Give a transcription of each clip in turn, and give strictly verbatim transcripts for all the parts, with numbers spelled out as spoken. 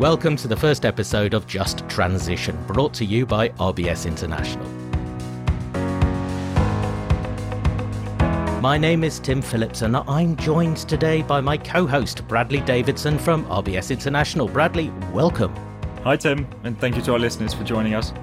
Welcome to the first episode of Just Transition, brought to you by R B S International. My name is Tim Phillips and I'm joined today by my co-host Bradley Davidson from R B S International. Bradley, welcome. Hi Tim, and thank you to our listeners for joining us.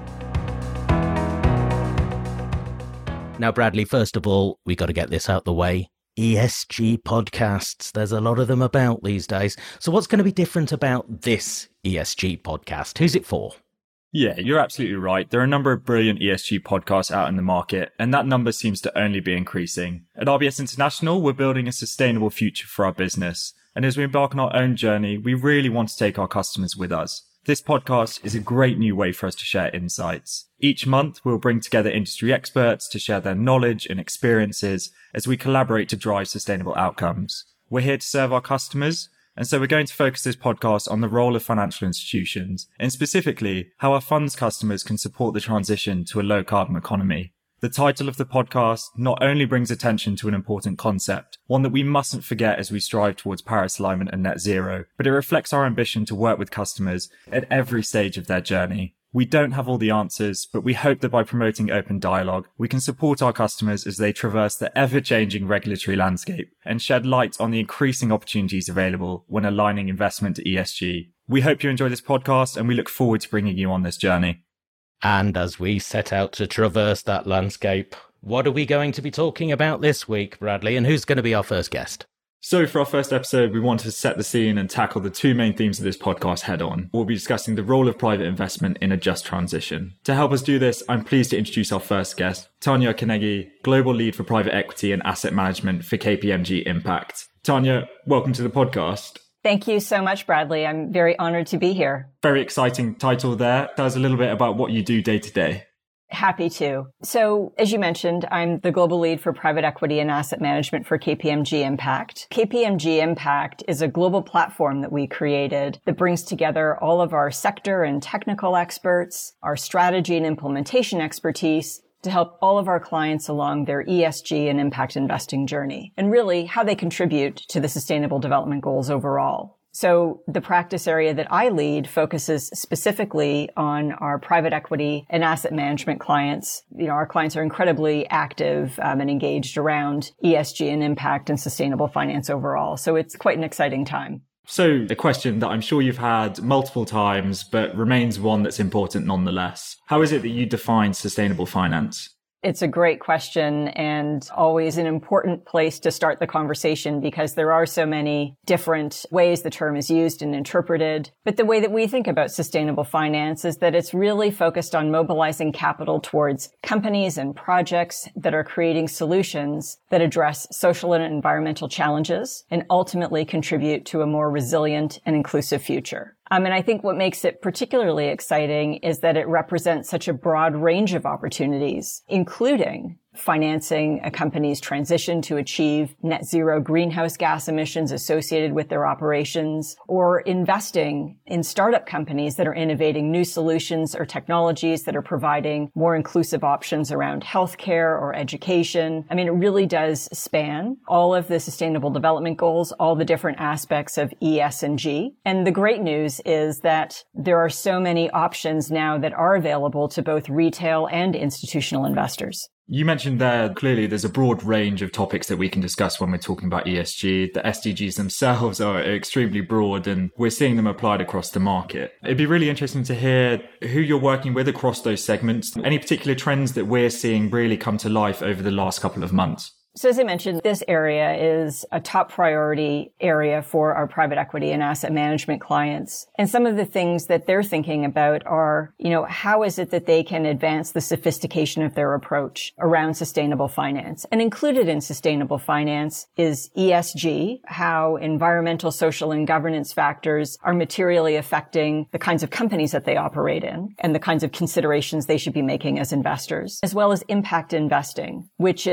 Now Bradley, first of all, we got to get this out the way. E S G podcasts, there's a lot of them about these days. So what's going to be different about this E S G podcast? Who's it for? Yeah, you're absolutely right. There are a number of brilliant E S G podcasts out in the market, and that number seems to only be increasing. At R B S International, we're building a sustainable future for our business. And as we embark on our own journey, we really want to take our customers with us. This podcast is a great new way for us to share insights. Each month, we'll bring together industry experts to share their knowledge and experiences as we collaborate to drive sustainable outcomes. We're here to serve our customers, and so we're going to focus this podcast on the role of financial institutions, and specifically how our funds customers can support the transition to a low-carbon economy. The title of the podcast not only brings attention to an important concept, one that we mustn't forget as we strive towards Paris alignment and net zero, but it reflects our ambition to work with customers at every stage of their journey. We don't have all the answers, but we hope that by promoting open dialogue, we can support our customers as they traverse the ever-changing regulatory landscape and shed light on the increasing opportunities available when aligning investment to E S G. We hope you enjoy this podcast and we look forward to bringing you on this journey. And as we set out to traverse that landscape, what are we going to be talking about this week, Bradley? And who's going to be our first guest? So for our first episode, we wanted to set the scene and tackle the two main themes of this podcast head on. We'll be discussing the role of private investment in a just transition. To help us do this, I'm pleased to introduce our first guest, Tanya Kanegi, Global Lead for Private Equity and Asset Management for K P M G Impact. Tanya, welcome to the podcast. Thank you so much, Bradley. I'm very honored to be here. Very exciting title there. Tell us a little bit about what you do day to day. Happy to. So, as you mentioned, I'm the global lead for private equity and asset management for K P M G Impact. K P M G Impact is a global platform that we created that brings together all of our sector and technical experts, our strategy and implementation expertise, to help all of our clients along their E S G and impact investing journey, and really how they contribute to the Sustainable Development Goals overall. So the practice area that I lead focuses specifically on our private equity and asset management clients. You know, our clients are incredibly active um, and engaged around E S G and impact and sustainable finance overall. So it's quite an exciting time. So a question that I'm sure you've had multiple times, but remains one that's important nonetheless. How is it that you define sustainable finance? It's a great question and always an important place to start the conversation because there are so many different ways the term is used and interpreted. But the way that we think about sustainable finance is that it's really focused on mobilizing capital towards companies and projects that are creating solutions that address social and environmental challenges and ultimately contribute to a more resilient and inclusive future. Um, and I think what makes it particularly exciting is that it represents such a broad range of opportunities, including financing a company's transition to achieve net zero greenhouse gas emissions associated with their operations, or investing in startup companies that are innovating new solutions or technologies that are providing more inclusive options around healthcare or education. I mean, it really does span all of the Sustainable Development Goals, all the different aspects of E S and G. And the great news is that there are so many options now that are available to both retail and institutional investors. You mentioned there, clearly there's a broad range of topics that we can discuss when we're talking about E S G. The S D Gs themselves are extremely broad and we're seeing them applied across the market. It'd be really interesting to hear who you're working with across those segments. Any particular trends that we're seeing really come to life over the last couple of months? So as I mentioned, this area is a top priority area for our private equity and asset management clients. And some of the things that they're thinking about are, you know, how is it that they can advance the sophistication of their approach around sustainable finance? And included in sustainable finance is E S G, how environmental, social, and governance factors are materially affecting the kinds of companies that they operate in and the kinds of considerations they should be making as investors, as well as impact investing, which is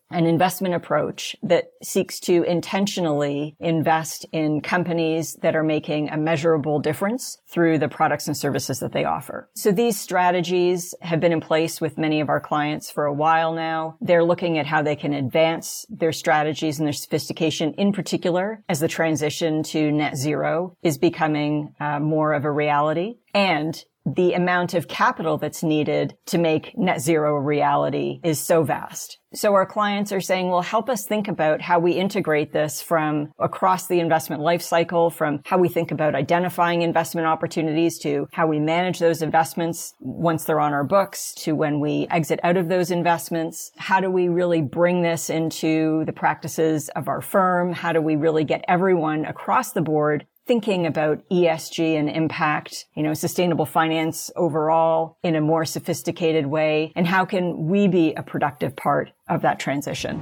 an investment approach that seeks to intentionally invest in companies that are making a measurable difference through the products and services that they offer. So these strategies have been in place with many of our clients for a while now. They're looking at how they can advance their strategies and their sophistication, in particular, as the transition to net zero is becoming uh, more of a reality. And the amount of capital that's needed to make net zero a reality is so vast. So our clients are saying, well, help us think about how we integrate this from across the investment life cycle, from how we think about identifying investment opportunities to how we manage those investments once they're on our books to when we exit out of those investments. How do we really bring this into the practices of our firm? How do we really get everyone across the board thinking about E S G and impact, you know, sustainable finance overall in a more sophisticated way? And how can we be a productive part of that transition?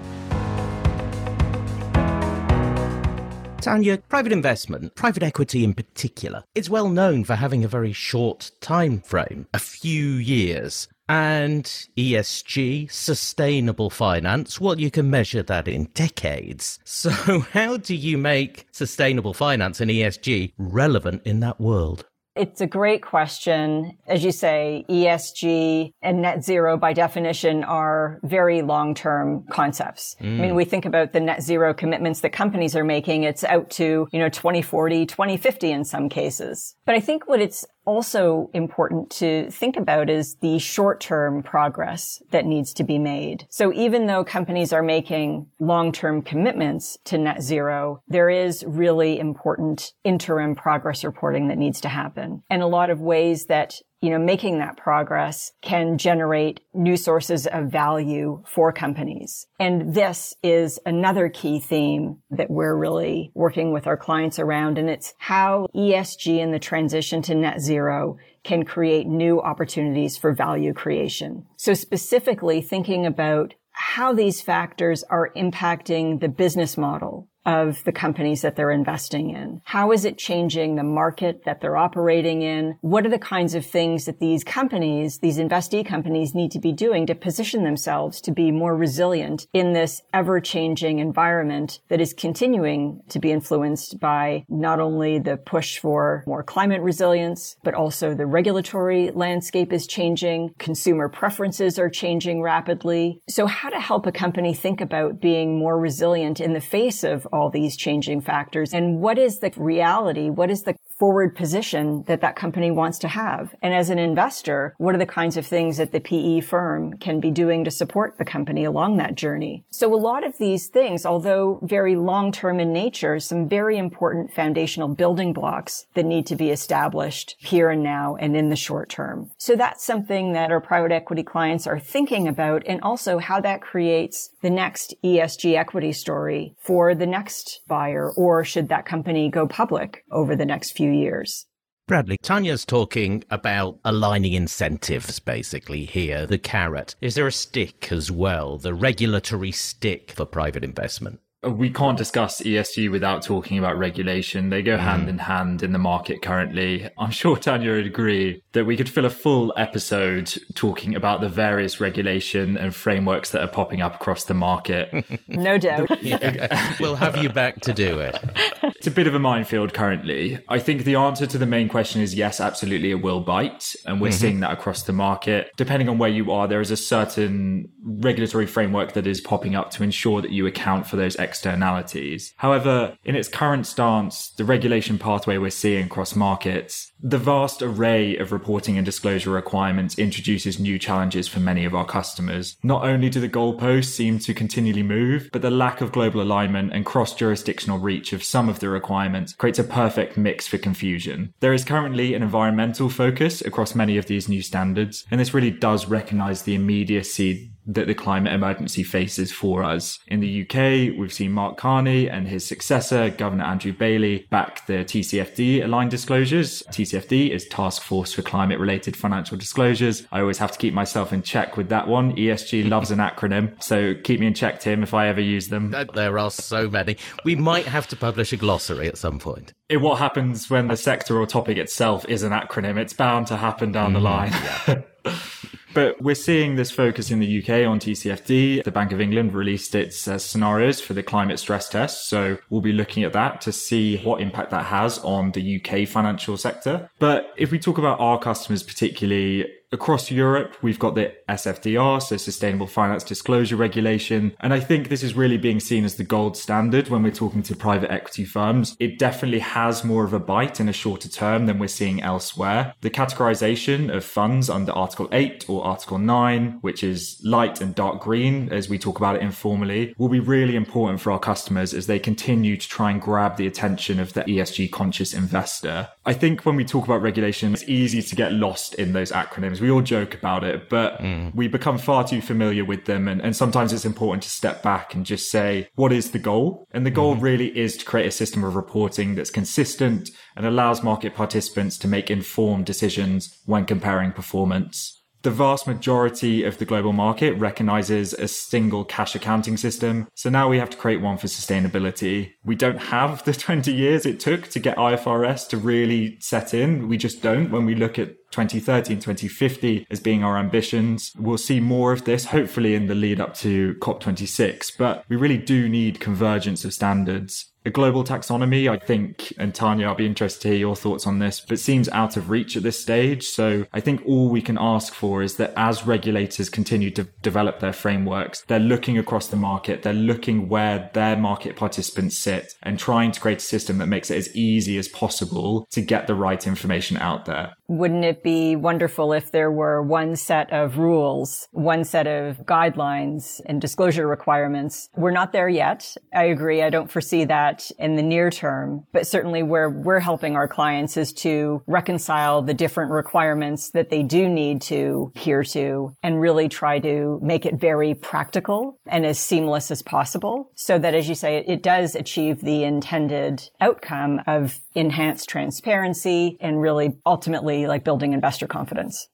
Tanya, private investment, private equity in particular, is well known for having a very short time frame, a few years. And E S G, sustainable finance, well, you can measure that in decades. So how do you make sustainable finance and E S G relevant in that world? It's a great question. As you say, E S G and net zero by definition are very long-term concepts. Mm. I mean, we think about the net zero commitments that companies are making. It's out to, you know, twenty forty, twenty fifty in some cases. But I think what it's also important to think about is the short-term progress that needs to be made. So even though companies are making long-term commitments to net zero, there is really important interim progress reporting that needs to happen. And a lot of ways that you know, making that progress can generate new sources of value for companies. And this is another key theme that we're really working with our clients around. And it's how E S G and the transition to net zero can create new opportunities for value creation. So specifically thinking about how these factors are impacting the business model of the companies that they're investing in. How is it changing the market that they're operating in? What are the kinds of things that these companies, these investee companies need to be doing to position themselves to be more resilient in this ever-changing environment that is continuing to be influenced by not only the push for more climate resilience, but also the regulatory landscape is changing. Consumer preferences are changing rapidly. So how to help a company think about being more resilient in the face of all these changing factors, and what is the reality? What is the forward position that that company wants to have? And as an investor, what are the kinds of things that the P E firm can be doing to support the company along that journey? So a lot of these things, although very long-term in nature, some very important foundational building blocks that need to be established here and now and in the short term. So that's something that our private equity clients are thinking about, and also how that creates the next E S G equity story for the next buyer, or should that company go public over the next few years. Bradley, Tanya's talking about aligning incentives, basically, here, the carrot. Is there a stick as well, the regulatory stick for private investment? We can't discuss E S G without talking about regulation. They go hand in hand in the market currently. I'm sure Tanya would agree that we could fill a full episode talking about the various regulation and frameworks that are popping up across the market. No doubt. Yeah. We'll have you back to do it. It's a bit of a minefield currently. I think the answer to the main question is yes, absolutely, it will bite. And we're mm-hmm. seeing that across the market. Depending on where you are, there is a certain regulatory framework that is popping up to ensure that you account for those externalities. However, in its current stance, the regulation pathway we're seeing across markets, the vast array of reporting and disclosure requirements introduces new challenges for many of our customers. Not only do the goalposts seem to continually move, but the lack of global alignment and cross-jurisdictional reach of some of the requirements creates a perfect mix for confusion. There is currently an environmental focus across many of these new standards, and this really does recognize the immediacy that the climate emergency faces for us. In the U K, we've seen Mark Carney and his successor, Governor Andrew Bailey, back the T C F D aligned disclosures. T C F D is Task Force for Climate Related Financial Disclosures. I always have to keep myself in check with that one. E S G loves an acronym, so keep me in check, Tim, if I ever use them. There are so many. We might have to publish a glossary at some point. It, what happens when the sector or topic itself is an acronym? It's bound to happen down mm, the line. Yeah. But we're seeing this focus in the U K on T C F D. The Bank of England released its uh, scenarios for the climate stress test. So we'll be looking at that to see what impact that has on the U K financial sector. But if we talk about our customers particularly, across Europe, we've got the S F D R, so Sustainable Finance Disclosure Regulation. And I think this is really being seen as the gold standard when we're talking to private equity firms. It definitely has more of a bite in a shorter term than we're seeing elsewhere. The categorization of funds under Article eight or Article nine, which is light and dark green, as we talk about it informally, will be really important for our customers as they continue to try and grab the attention of the E S G conscious investor. I think when we talk about regulation, it's easy to get lost in those acronyms. We all joke about it, but mm. we become far too familiar with them. And, and sometimes it's important to step back and just say, what is the goal? And the goal mm. really is to create a system of reporting that's consistent and allows market participants to make informed decisions when comparing performance. The vast majority of the global market recognizes a single cash accounting system. So now we have to create one for sustainability. We don't have the twenty years it took to get I F R S to really set in. We just don't. When we look at twenty thirty and twenty fifty as being our ambitions, we'll see more of this, hopefully in the lead up to COP twenty-six. But we really do need convergence of standards. A global taxonomy, I think, and Tanya, I'll be interested to hear your thoughts on this, but seems out of reach at this stage. So I think all we can ask for is that as regulators continue to develop their frameworks, they're looking across the market, they're looking where their market participants sit and trying to create a system that makes it as easy as possible to get the right information out there. Wouldn't it be wonderful if there were one set of rules, one set of guidelines and disclosure requirements? We're not there yet. I agree. I don't foresee that in the near term, but certainly where we're helping our clients is to reconcile the different requirements that they do need to adhere to and really try to make it very practical and as seamless as possible so that, as you say, it does achieve the intended outcome of enhanced transparency and really ultimately like building investor confidence.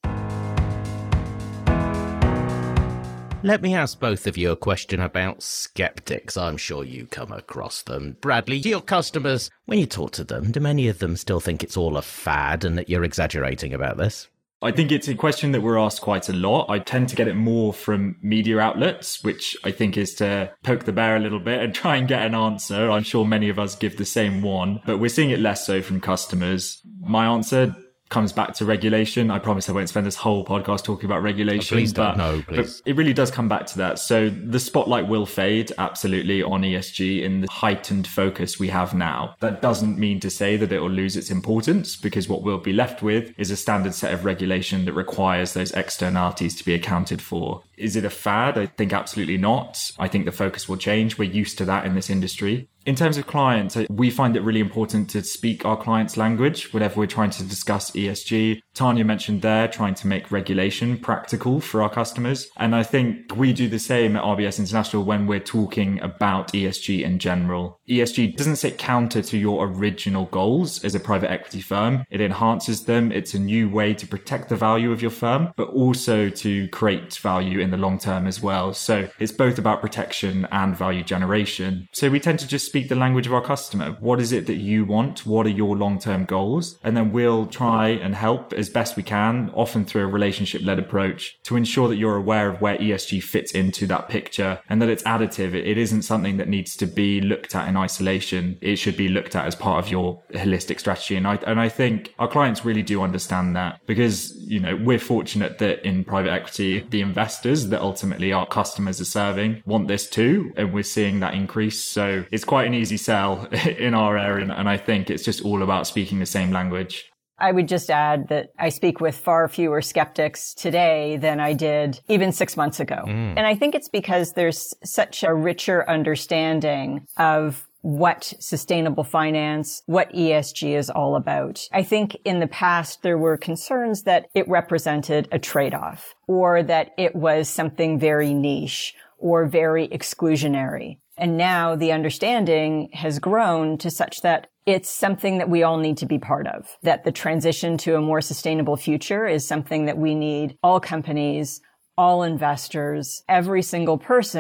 Let me ask both of you a question about skeptics. I'm sure you come across them. Bradley, to your customers, when you talk to them, do many of them still think it's all a fad and that you're exaggerating about this? I think it's a question that we're asked quite a lot. I tend to get it more from media outlets, which I think is to poke the bear a little bit and try and get an answer. I'm sure many of us give the same one, but we're seeing it less so from customers. My answer comes back to regulation. I promise I won't spend this whole podcast talking about regulation. Oh, please but, don't. No, please. But it really does come back to that. So the spotlight will fade, absolutely, on E S G in the heightened focus we have now. That doesn't mean to say that it will lose its importance, because what we'll be left with is a standard set of regulation that requires those externalities to be accounted for. Is it a fad? I think absolutely not. I think the focus will change. We're used to that in this industry. In terms of clients, we find it really important to speak our clients' language whenever we're trying to discuss E S G. Tanya mentioned there, trying to make regulation practical for our customers. And I think we do the same at R B S International when we're talking about E S G in general. E S G doesn't sit counter to your original goals as a private equity firm. It enhances them. It's a new way to protect the value of your firm, but also to create value in the long term as well. So it's both about protection and value generation. So we tend to just speak the language of our customer. What is it that you want? What are your long-term goals? And then we'll try and help as best we can, often through a relationship-led approach, to ensure that you're aware of where E S G fits into that picture and that it's additive. It isn't something that needs to be looked at in isolation. It should be looked at as part of your holistic strategy. And I, and I think our clients really do understand that, because, you know, we're fortunate that in private equity, the investors that ultimately our customers are serving want this too. And we're seeing that increase. So it's quite an easy sell in our area. And I think it's just all about speaking the same language. I would just add that I speak with far fewer skeptics today than I did even six months ago. Mm. And I think it's because there's such a richer understanding of what sustainable finance, what E S G is all about. I think in the past, there were concerns that it represented a trade-off, or that it was something very niche or very exclusionary. And now the understanding has grown to such that it's something that we all need to be part of, that the transition to a more sustainable future is something that we need all companies, all investors, every single person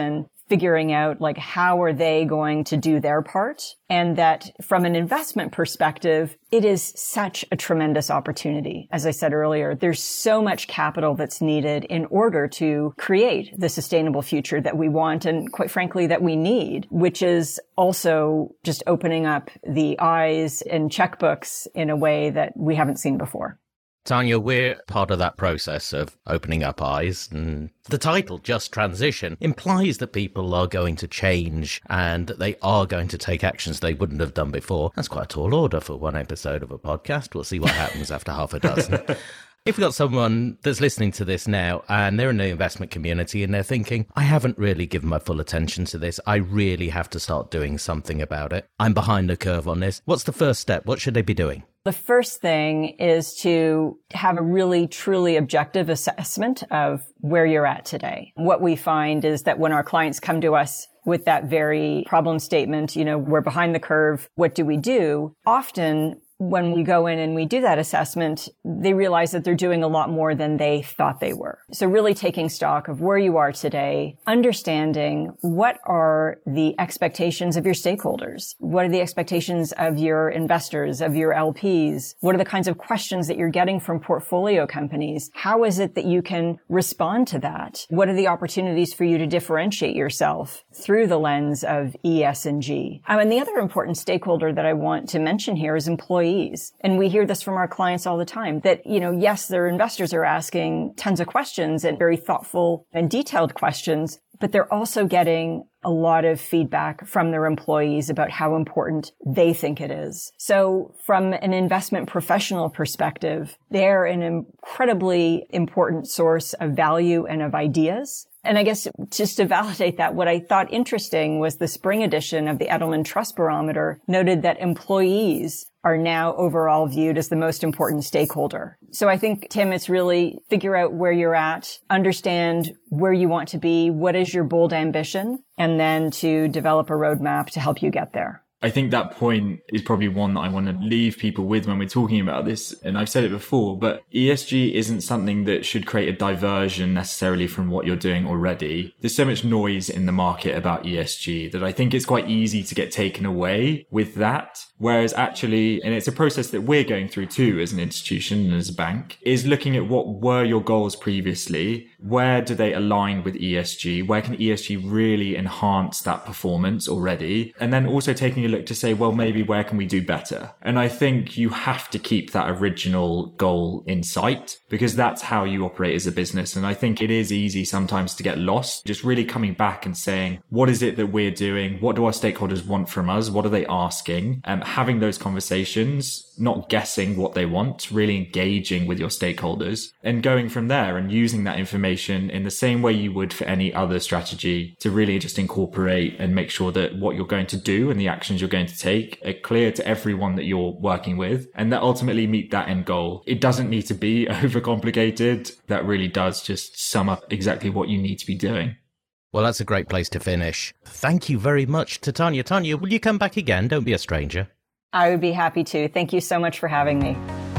figuring out like how are they going to do their part, and that from an investment perspective, it is such a tremendous opportunity. As I said earlier, there's so much capital that's needed in order to create the sustainable future that we want and quite frankly that we need, which is also just opening up the eyes and checkbooks in a way that we haven't seen before. Tanya, we're part of that process of opening up eyes, and the title, Just Transition, implies that people are going to change and that they are going to take actions they wouldn't have done before. That's quite a tall order for one episode of a podcast. We'll see what happens after half a dozen. If we've got someone that's listening to this now and they're in the investment community and they're thinking, I haven't really given my full attention to this, I really have to start doing something about it, I'm behind the curve on this, what's the first step? What should they be doing? The first thing is to have a really, truly objective assessment of where you're at today. What we find is that when our clients come to us with that very problem statement, you know, we're behind the curve, what do we do? Often, when we go in and we do that assessment, they realize that they're doing a lot more than they thought they were. So really taking stock of where you are today, understanding what are the expectations of your stakeholders? What are the expectations of your investors, of your L Ps? What are the kinds of questions that you're getting from portfolio companies? How is it that you can respond to that? What are the opportunities for you to differentiate yourself through the lens of E S G? Um, and the other important stakeholder that I want to mention here is employees. And we hear this from our clients all the time that, you know, yes, their investors are asking tons of questions and very thoughtful and detailed questions, but they're also getting a lot of feedback from their employees about how important they think it is. So from an investment professional perspective, they're an incredibly important source of value and of ideas. And I guess just to validate that, what I thought interesting was the spring edition of the Edelman Trust Barometer noted that employees are now overall viewed as the most important stakeholder. So I think, Tim, it's really figure out where you're at, understand where you want to be, what is your bold ambition, and then to develop a roadmap to help you get there. I think that point is probably one that I want to leave people with when we're talking about this. And I've said it before, but E S G isn't something that should create a diversion necessarily from what you're doing already. There's so much noise in the market about E S G that I think it's quite easy to get taken away with that. Whereas actually, and it's a process that we're going through too as an institution and as a bank, is looking at what were your goals previously? Where do they align with E S G? Where can E S G really enhance that performance already? And then also taking a look to say, well, maybe where can we do better? And I think you have to keep that original goal in sight because that's how you operate as a business. And I think it is easy sometimes to get lost, just really coming back and saying, what is it that we're doing? What do our stakeholders want from us? What are they asking? Um, having those conversations, not guessing what they want, really engaging with your stakeholders and going from there and using that information in the same way you would for any other strategy to really just incorporate and make sure that what you're going to do and the actions you're going to take are clear to everyone that you're working with and that ultimately meet that end goal. It doesn't need to be overcomplicated. That really does just sum up exactly what you need to be doing. Well, that's a great place to finish. Thank you very much to Tanya. Tanya, will you come back again? Don't be a stranger. I would be happy to. Thank you so much for having me.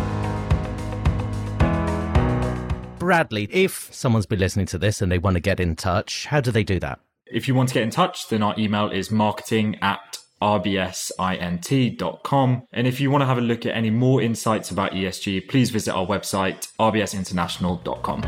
Bradley, if someone's been listening to this and they want to get in touch, how do they do that? If you want to get in touch, then our email is marketing at r b s int dot com. And if you want to have a look at any more insights about E S G, please visit our website, r b s international dot com.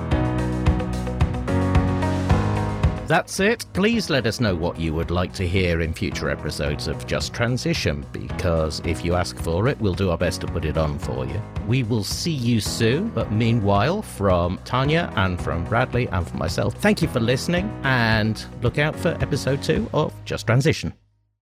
That's it. Please let us know what you would like to hear in future episodes of Just Transition, because if you ask for it, we'll do our best to put it on for you. We will see you soon, but meanwhile, from Tanya and from Bradley and from myself, thank you for listening and look out for episode two of Just Transition.